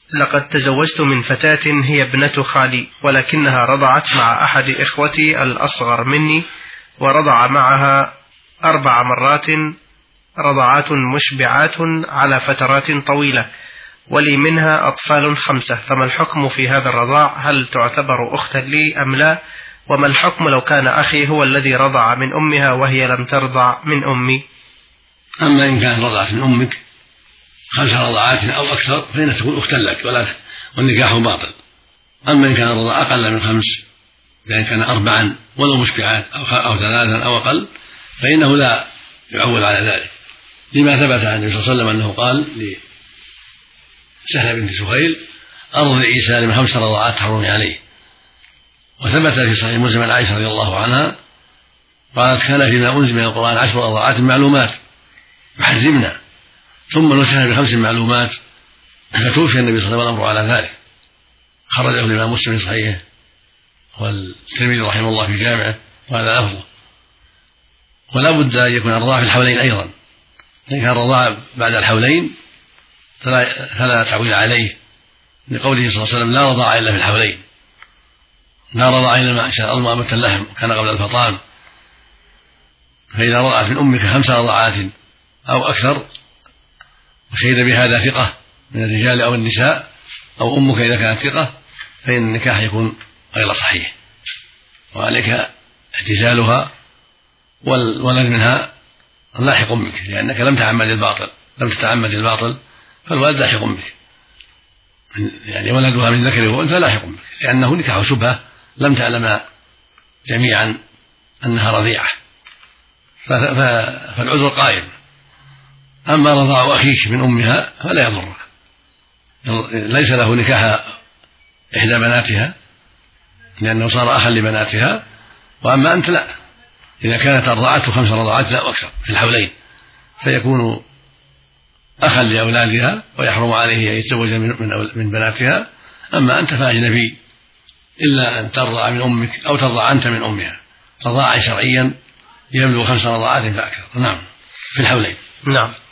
لقد تزوجت من فتاة هي ابنة خالي، ولكنها رضعت مع أحد إخوتي الأصغر مني، ورضع معها 4 مرات رضعات مشبعات على فترات طويلة، ولي منها أطفال 5، فما الحكم في هذا الرضاع؟ هل تعتبر أختا لي أم لا؟ وما الحكم لو كان أخي هو الذي رضع من أمها وهي لم ترضع من أمي؟ أما إن كانت رضعت من أمك 5 رضعات أو أكثر فإنها تكون أختا لك والنكاح باطل. أما إن كان الرضاع أقل من 5، بأن كان 4 ولو مشبعات أو 3 أو أقل، فإنه لا يعول على ذلك، لما ثبت عن النبي صلى الله عليه وسلم أنه قال لسهلة بنت سهيل: أرضعي سالم 5 رضعات تحرمي عليه. وثبت في صحيح مسلم عن عائشة رضي الله عنها قالت: كان فيما أنزل من القرآن 10 رضعات معلومات يحرمنا، ثم نسخ ب5 معلومات، فتوفي النبي صلى الله عليه وسلم والأمر على ذلك. خرجه الإمام مسلم في صحيحه والترمذي رحمه الله في جامعه، وهذا لفظه. ولا بد أن يكون الرضاع في الحولين أيضا، إن كان الرضاع بعد الحولين فلا تعويل عليه، لقوله صلى الله عليه وسلم: لا رضاع إلا في الحولين، لا رضاع إلا ما شاء الله أمة اللحم كان قبل الفطام. فإذا رضعت من أمك 5 رضعات أو أكثر وشهد بهذا ثقة من الرجال أو النساء أو أمك إذا كانت ثقة، فإن النكاح يكون غير صحيح، وعليك اعتزالها والولد منها لاحق أمك، لأنك لم تتعمد الباطل، فالولد لاحق أمك، يعني ولدها من ذكر وأنثى لاحق أمك، لأنه نكاح شبهة لم تعلم جميعا أنها رضيعة، فالعذر قائم. أما رضاع أخيك من أمها فلا يضرك، ليس له نكاح إحدى بناتها لأنه صار أخا لبناتها، وأما أنت لا، إذا كانت رضعته 5 رضعات لا أكثر في الحولين فيكون أخا لأولادها ويحرم عليه أن يتزوج من بناتها. أما أنت فأجنبي إلا أن ترضع من أمك أو ترضع أنت من أمها رضاعا شرعيا يبلغ 5 رضعات فأكثر. نعم، في الحولين. نعم.